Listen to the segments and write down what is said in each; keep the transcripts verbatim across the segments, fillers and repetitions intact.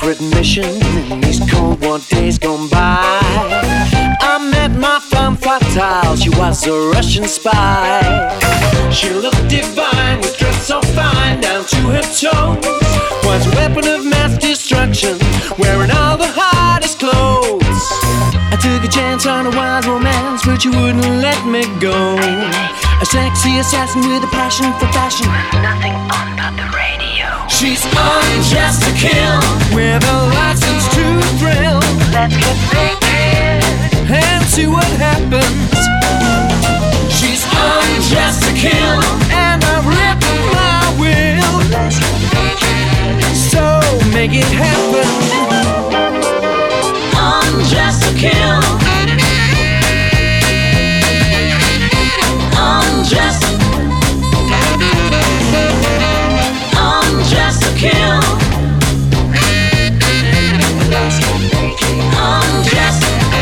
secret mission in these Cold War days gone by. I met my femme fatale, she was a Russian spy. She looked divine, was dressed so fine down to her toes. Was a weapon of mass destruction, wearing all the hottest clothes. I took a chance on a wild romance, but she wouldn't let me go. A sexy assassin with a passion for fashion. Nothing on but the radio. She's undressed to kill, with a license to thrill. Let's get naked and see what happens. She's undressed to kill, and I've written my will. Let's get naked, so make it happen. Undressed to kill, undressed, undressed to kill. let's get naked. Undressed.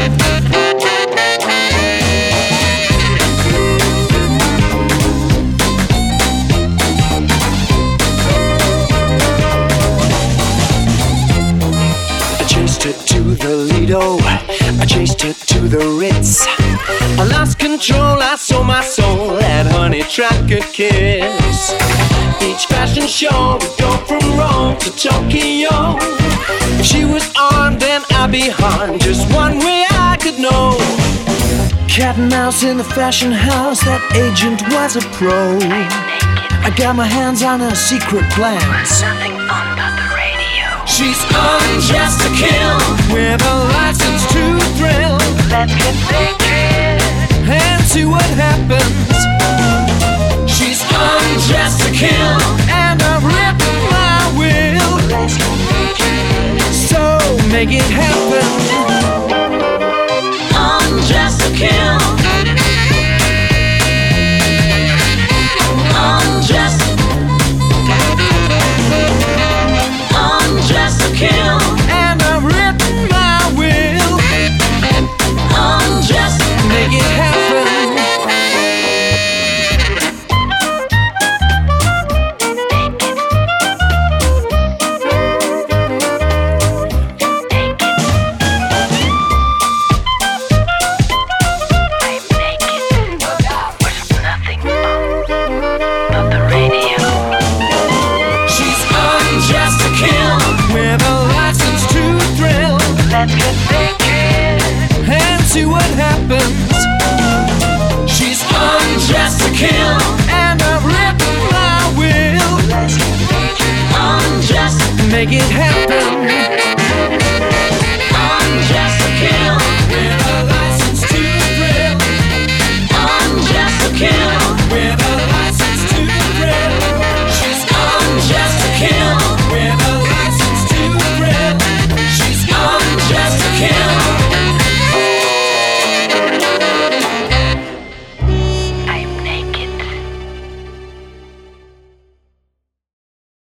I chased her to the Lido, I chased her to the Ritz. I lost control, I sold my soul at Honey Tracker Kiss. Each fashion show would go from Rome to Tokyo. If she was armed, then I'd be harmed. Just one way I could know. Cat and mouse in the fashion house, that agent was a pro. I got my hands on her secret plans. Nothing on but the radio. She's undressed to kill, with a license to thrill. Let's get naked and see what happens. She's undressed to kill, and I've written my will. Let's get naked, so make it happen. Undressed to kill, undressed, undressed to kill, and I've written my will. Undressed, make it happen. let's get naked and see what happens. She's undressed to kill, and I've written my will. let's get naked Undressed, make it happen.